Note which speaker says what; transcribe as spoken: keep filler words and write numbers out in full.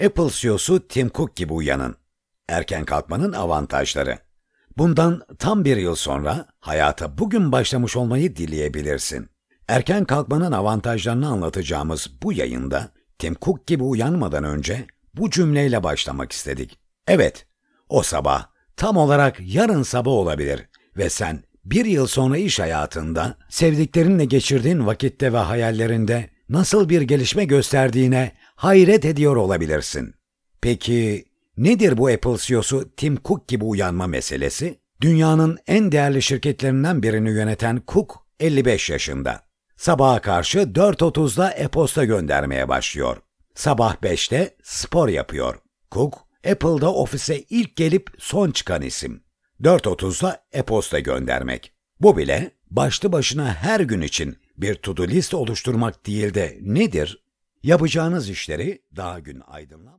Speaker 1: Apple C E O'su Tim Cook gibi uyanın. Erken kalkmanın avantajları. Bundan tam bir yıl sonra hayata bugün başlamış olmayı dileyebilirsin. Erken kalkmanın avantajlarını anlatacağımız bu yayında Tim Cook gibi uyanmadan önce bu cümleyle başlamak istedik. Evet, o sabah tam olarak yarın sabah olabilir ve sen bir yıl sonra iş hayatında sevdiklerinle geçirdiğin vakitte ve hayallerinde nasıl bir gelişme gösterdiğine hayret ediyor olabilirsin. Peki nedir bu Apple C E O'su Tim Cook gibi uyanma meselesi? Dünyanın en değerli şirketlerinden birini yöneten Cook elli beş yaşında. Sabaha karşı dört otuzda e-posta göndermeye başlıyor. Sabah beşte spor yapıyor. Cook, Apple'da ofise ilk gelip son çıkan isim. dört otuzda e-posta göndermek. Bu bile başlı başına her gün için bir to-do list oluşturmak değil de nedir? Yapacağınız işleri daha gün aydınlan